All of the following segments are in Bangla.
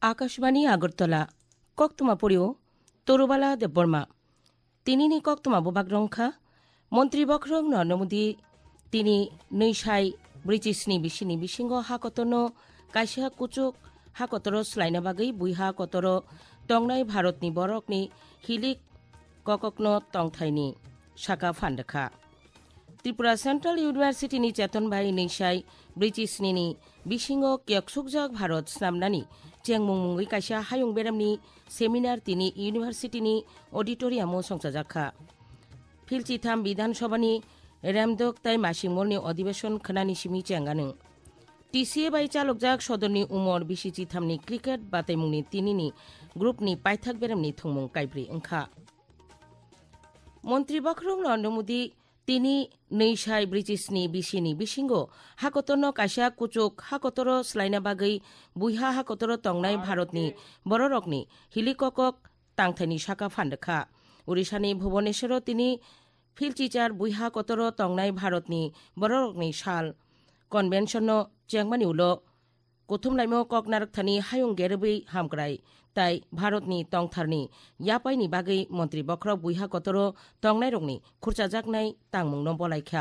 आकाशवाणी आगरतला कक्तमा पड़ियो तरुबाला देबबर्मा तिनी कक्तमा बबाग रंखा मन्त्री बख्रं नरनमुदी तिनी नैसाय ब्रिटिशनि बिसिनि बिसिंगो हाकतनो काइसा कुचुक हाकतरो स्लाइना बागै बुइहा कतरो तंनाय भारतनि बरकनि हिलिक कककनो तंथायनि साका फान्डखा त्रिपुरा सेन्ट्रल इउनिभार्सिटिनि चेतनबाई नैसाय ब्रिटिशनि बिसिंगो केकसुकजाक भारत स्नामनानि चेंमुंगै काइसा हायुं बेरामनि सेमिनार तिनि इउनिभार्सिटिनि अडिटोरियामो संसाजाखा फिलचिथाम विधानसभानि रेमदक ताई मासिंमलनि अधिवेशन खनानि सिमी चेंगानो टीसीए बाई चालकजाक सदरनि उमर बिसिचिथामनि क्रिकेट बातायमुंनि तिनिनि ग्रुपनि पाइथाक बेरामनि थंमुं काइब्रि ओंखा मन्त्री बख्रं नरनमुदी तिनी नैसाय ब्रिटिशनि बिसिनि बिसिंगो हाकतनो काइसा कुचुक हाकतरो स्लाइना बागै बुइहा हाकतरो तंनाय भारतनि बररकनि हिलिककक तांथायनि साका फान्डखा उड़िसानि भुवनेश्वर तिनी फिलचिचार बुइहा कतरो तंनाय भारतनि बररकनि साल कन्वेन्शनो चेंगमानि उलो कुथुमलाइमो ककनारकथानि हायुं गेरबै हामग्राय ताई भारतनि तंथारनि यापाइनि बागै मन्त्री बख्र बुइहा कतरो तंनाय रंनि खुरचाजाकनाय तांमुंनो बलायखा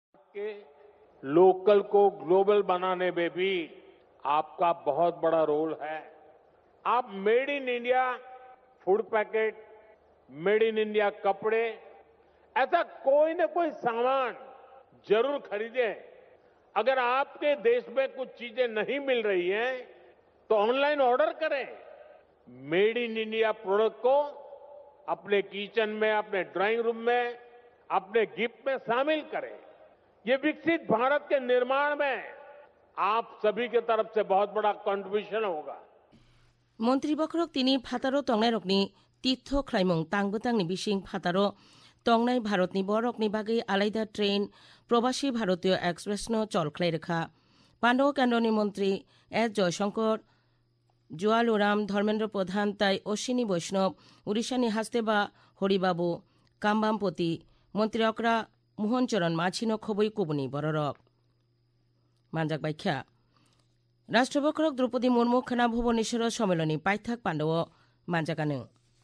लोकल को ग्लोबल बनाने में भी आपका बहुत बड़ा रोल है। आप made in India food packet, made in India कपड़े, ऐसा कोई न कोई सामान जरूर खरीदें। अगर आपके देश में कुछ चीजें नहीं मिल रही हैं तो ऑनलाइन ऑर्डर करें। मेड इन इंडिया प्रोडक्ट को अपने किचन में, अपने ड्राइंग रूम में, अपने गिफ्ट में शामिल करें। ये विकसित भारत के निर्माण में आप सभी की तरफ से बहुत बड़ा कंट्रीब्यूशन होगा। मन्त्री बख्रक तिनी फातारो तंनाय रकनि तीर्थ ख्लाइमुं तांबोतांनि बिसिं फातारो तंनाय भारतनि बरकनि बागै आलादा ट्रेन प्रवासी भारतीय एक्सप्रेसनो चलख्लायरेखा पांडव केन्द्रनि मन्त्री एस जयशंकर जुआलुराम धर्मेन्द्र प्रधान ताई अश्विनी वैष्णव उड़िसानि हास्तेबा हरिबाबू काम्बामपति मन्त्री अक्रा मोहन चरण माछिनो खबै कुबुनि बररक मानजाक बायख्या राष्ट्रबख्रक द्रौपदी मुर्मु खना भुवनेश्वर सम्मेलनी पाइथाक पांडव मानजागानो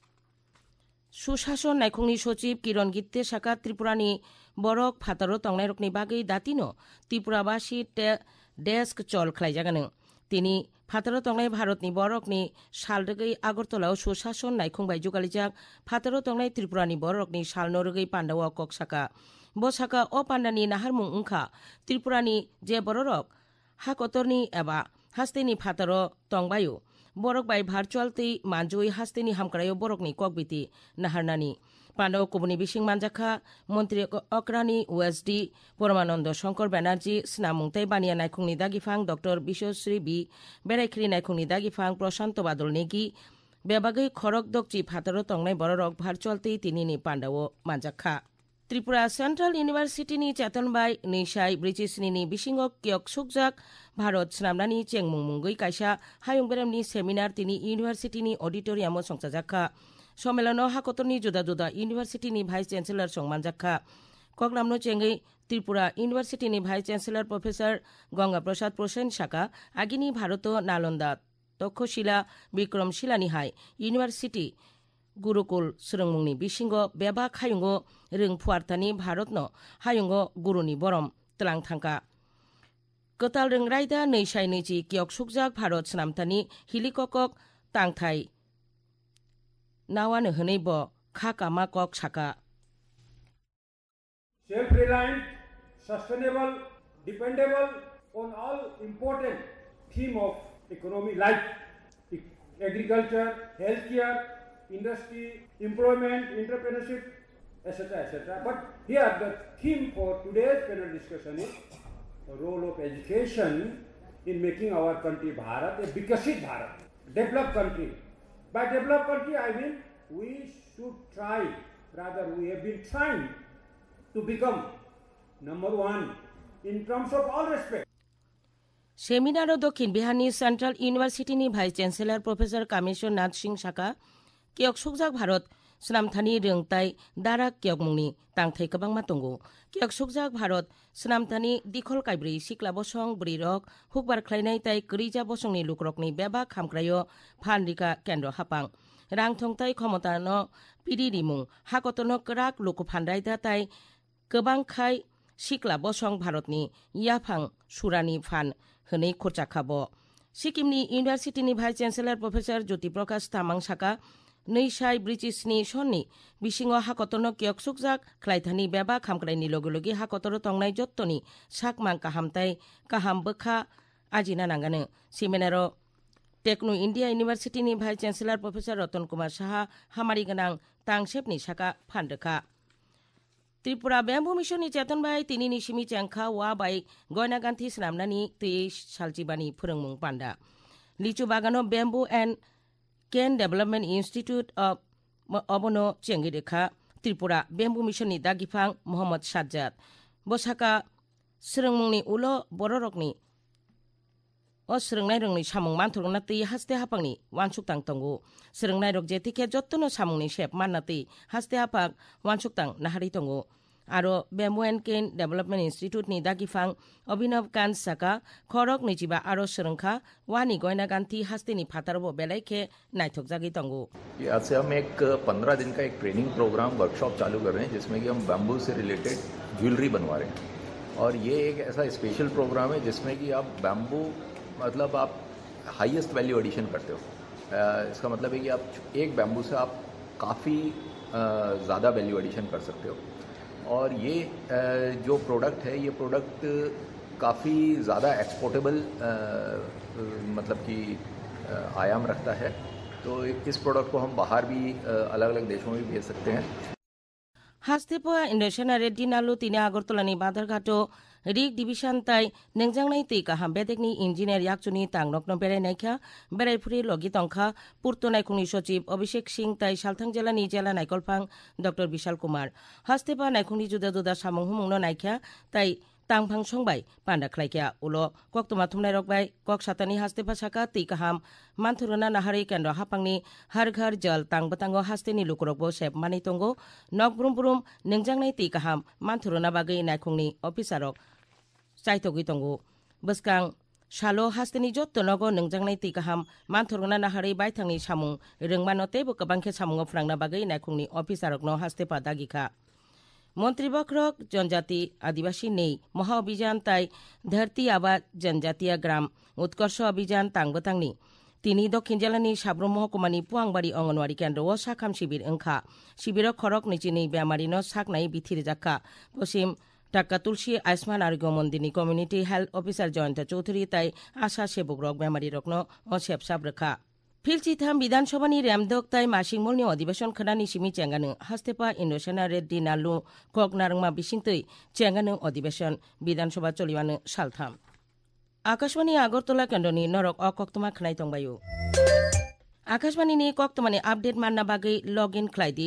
सुशासन नायखंनि सचिव किरण गित्ते साका त्रिपुरानि बरक फातारो तंनाय रकनि बागै दातिनो त्रिपुराबासी डेस्क चल ख्लायजागानो तिनी फातारो तंनाय भारतनि बरकनि सालरगै आगरतलाव सुशासन नायखंबाय जुगालिजाक फातारो तंनाय त्रिपुरानि बरकनि सालनरगै पांडव कक साका बसाका अ पांडानि नाहारमुं उंखा त्रिपुरानि जे बररक हाकतरनि एबा हास्तेनि फातारो तंबायो बरक बाय भार्चुअल तै मानजुई हास्तेनि हामक्रायो बरकनि ककबिति नाहारनानि पांडव कुबुनि बिसिं मानजाखा मन्त्री अक्रानि ओएसडी परमानंद शंकर बैनार्जी स्नामुंथाय बानिया नायखंनि दागिफां डॉक्टर विश्वश्री बी बेरायखिरि नायखंनि दागिफां प्रशांत बादल नेगी बेबागै खरक दकची फातारो तंनाय बररक भार्चुअल तै तिनिनि पांडव मानजाखा त्रिपुरा सेन्ट्रल इउनिभार्सिटिनि चेतनबाई नैसाय ब्रिटिशनि बिसिंग केकसुकजाक भारत स्नामनानि चेंमुंगै काइसा हायुं बेरामनि सेमिनार तिनि इउनिभार्सिटिनि अडिटोरियामो संसाजाखा सम्मेलन हाकतरनि जुदा जुदा इउनिभार्सिटिनि भाइस चेन्सेलर संमानजाखा ककनामनो चेंगै त्रिपुरा इउनिभार्सिटिनि vice chancellor professor Ganga Prasad Prasen साका आगिनि भारत नालंदा तक्षशिला विक्रमशिलानि हाय इउनिभार्सिटी गुरुकुल सोलोंमुंनि बिसिंग बेबाक हायुंगो रोंफुवारथानि भारतनो हायुंगो गुरुनि बरम तलां थांका कताल रोंरायदा नैसाय नैजि केकसुकजाक भारत स्नामथानि हिलिककक तांथाय नावानो होनैब खाकामा कक साका self-reliant, sustainable, dependable on all important theme of economy like agriculture, healthcare, industry, employment, entrepreneurship, etc., etc. But here the theme for today's panel discussion is the role of education in making our country Bharat a Vikasit Bharat, developed country. By developed country I mean we should try, rather we have been trying to become number one in terms of all respect. Seminar Dakshin बिहारनि सेन्ट्रल इउनिभार्सिटिनि vice chancellor professor Kameshwar Nath Singh साका केकसुकजाक Bharat snamthani rengtai darak kyokmungni tangthai kabangma tongo kyok sukjak bharat snamthani dikhol kaibri sikla bosong brirok hukbar khlainai tai krija bosongni lukrokni beba khamkrayo phanrika kendro hapang rang thongtai khomotano pidirimung hakotono krak luku phanraida tai kobang khai sikla bosong bharatni yaphang surani phan hwnei khorcha khabo Sikimni University Vice Chancellor Professor Jyoti Prakash Tamang Saka Neisai British-ni sonni bisingo hakotono kyok sukjak khlaithani beba khamkraini logi hakotoro tongnai jottoni sakmang kahamtai kaham bokha ajina nangane seminaro Techno India University ni Vice Chancellor Professor Ratan Kumar Saha hamari ganang tangsepni saka phandekha Tripura Bamboo Mission ni Chetan Bai tini ni simi changkha wa bai goina ganthi snamnani tei saljibani phurungmung panda Lichu Bagano Bamboo and Cane Development Institute of Obono Chengidekha Tripura Bamboo Mission ni dagifang Muhammad Sajjad Bosaka Srungmungni ulo bororokni Srungnai rongni samung manthurna tei haste hapangni wanshuktang tongo Srungnai rok jetike jottono samungni shep mannati haste hapak wanshuktang nahari tongo aro Bamboo and Cane Development Institute ni dagifang Abhinav Kant Saka khorok nijiba aro srungkha wani goina ganthi haste ni phatarbo belaike naithokjagi tongo आज से हम एक 15 दिन का एक ट्रेनिंग प्रोग्राम वर्कशॉप चालू कर रहे हैं जिसमें कि हम बैम्बू से रिलेटेड ज्वेलरी बनवा रहे हैं और ये एक ऐसा स्पेशल प्रोग्राम है जिसमें कि आप बैम्बू मतलब आप हाईएस्ट वैल्यू एडिशन करते हो इसका मतलब है कि आप एक बैम्बू से आप काफ़ी ज़्यादा वैल्यू एडिशन कर सकते हो और ये जो प्रोडक्ट है ये प्रोडक्ट काफ़ी ज़्यादा एक्सपोर्टेबल मतलब कि आयाम रखता है तो इस प्रोडक्ट को हम बाहर भी अलग अलग देशों में भेज सकते हैं Hastepo Indonesia Reddy Nalu tini Agortolani Badargato Rik Division Tai Nengjangnai tei kaham bedekni engineer yakchuni tangnokno berai naikha berai phuri logi tongkha Purto Naikungni Sochib Abhishek Singh tai Salthang Jelani Jela Naikolphang Dr. Bishal Kumar Hastepa Naikungni juda juda samung humungno naikha tai tangphang songbai panda khlaikya ulo koktoma thumnai rokbai kok satani hastepa saka tei kaham manthuruna nahari kendro hapangni har ghar jal tangbatango hasteni lukurokbo sep mani tongo nok brum brum nengjangnai tei kaham manthuruna bagai naikungni officerok chaitogui tongo bwskang Shalo hasteni jotto nogo nengjangnai tei kaham manthuruna nahari baithangni samung rengmano teibo kabangkhe samungo phrangna bagai naikungni officerokno hastepa dagikha মন্ত্রী বক্রক জনজাতি আদিবাসী নেই মহা অভিযান তাই ধরতি আবা জনজাতীয় গ্রাম উৎকর্ষ অভিযান তাংবতাংনি তিনি দক্ষিণ জেলানি সাব্রম মহকুমানি পুয়াংবাড়ি অঙ্গনওয়াড়ি কেন্দ্র ও সাখাম শিবির ওংখা শিবিরক খরক নিচিনি বেমারিনো সাকনাই বিথির জাক্কা পশ্চিম টাক্কা তুলসী আয়ুষ্মান আরোগ্য মন্দিরনি community health officer Jayanta Chowdhury তাই আশা সেবক রক বেমারি রকনো ও সেবসাব রেখা Philchitham Bidhansabhani Ramdok tai Masingmolni Adibation Khanani Simi Chenganu Hastepa Indonesia Reddy Nalu Koknarangma Bisingtui Chenganu Adibation Bidhansabha Choliwanu Saltham Akashwani Agortola Kendoni Norok Okoktoma Khnai Tongbayu Akashwani ni Koktomani update manna bagai login khlaidi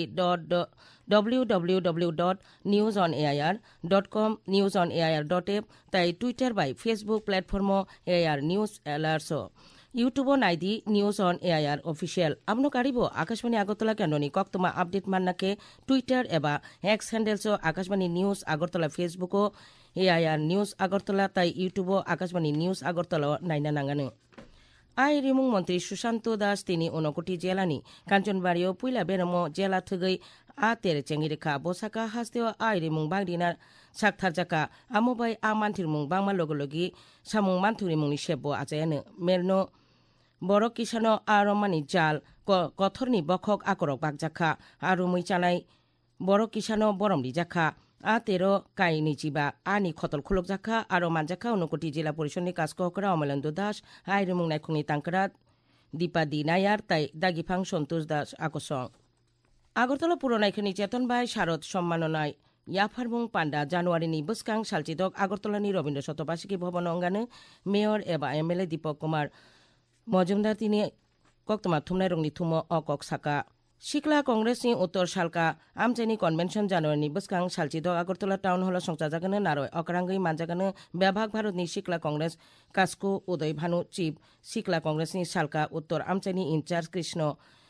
www.newsonair.com newsonair.app tai Twitter by Facebook platform AIR News alertso YouTube নাইদি নিউজ অন এআইআর অফিসিয়াল আমনো কারিবো আকাশবাণী আগরতলা কেন্দ্রনি কক্তমা আপডেট মান্নাকে টুইটার এবা X handles Akashvani news Agartala Facebook AIR news Agartala তাই ইউটিউব আকাশবাণী নিউজ আগরতলা নাইনা নাঙ্গানো আই রিমুং মন্ত্রী সুশান্ত দাস তিনি 29 জেলানি কাঞ্চনবাড়িও পুইলা বেরম জেলা থগৈ আ তেরে চেঙ্গিরেখা বসাকা হাস্তেও আই রিমুং বাংদিনা সাকথারজাকা আমোবাই আ মানথিরমুং বাংমা লগলগি সামুং মানথুরিমুংনি সেবো আজায়ানো মেরনো বড় কিষানো আরমানি জাল কথরনি বখক আকরক বাগজাখা আরু মুইচানাই বড় কিষানো বরমলি জাখা আ তেরো কাই নিজিবা আনি খতল খুলক জাখা আরো মানজাখা 29 জেলা পরিষদনি কাজকহকরা অমলেন্দু দাস আইরুমুং নাইখুংনি তাংকরা দীপা দি নায়ার তাই দাগিফাং সন্তোষ দাস আকসং আগরতলা পুরনাইখনি চেতন বাই শারদ সম্মাননায় ইয়াফারমুং পান্ডা জানুয়ারিনি বসকাং সালচিদক আগরতলানি রবীন্দ্র শতবার্ষিকী ভবন অঙ্গানো মেয়র এবা এমএলএ দীপক কুমার মজুমদার তিনি কক্তমা থুমনাই রংনি থুমো অকক সাকা সিকলা কংগ্রেসনি উত্তর সালকা আমচাইনি কনভেনশন জানুয়ারিনি বসকাং সালচিদক আগরতলা টাউন হল সংচাজাগানো নারয় অকরাঙ্গই মানজাগানো বেভাগ ভারতনি সিকলা কংগ্রেস কাসকো উদয় ভানু চিফ সিকলা কংগ্রেসনি সালকা উত্তর আমচাইনি ইনচার্জ কৃষ্ণ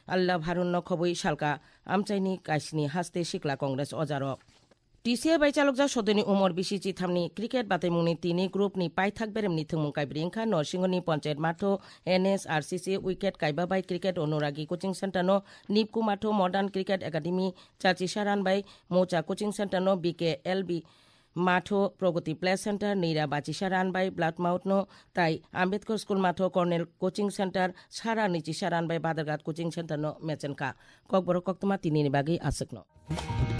আল্লাহ ভারুন্ন খবই সালকা আমচাইনি কাইসনি হাস্তে সিকলা কংগ্রেস অজারক টিসিআই বাইচালকজা সদনী উমর বিসি চিথামনি ক্রিকেট বাতাইমুংনি তিনি গ্रुपनि पाइथाक बेरेमनि थुंमुं काइब्रिंखा नरसिंहनि पंचायत माथो एनएस आरसीसी उइकेट काइबा बाय क्रिकेट अनुरागी कोचिंग सेंटर नो निपकु माथो मॉडर्न क्रिकेट एकाडेमी चाची सारान बाय मोचा कोचिंग सेंटर नो बीके एलबी माथो प्रगति प्ले सेंटर नीरा बाचिसा रानबाय ब्लाड माउथ नो ताई आम्बेडकर स्कूल माथो कर्नेल कोचिंग सेंटर सारा निचिसा रानबाय बादरघाट कोचिंग सेंटर नो मेचेनका ककबर कक्तमा तिनि बागै आसकनो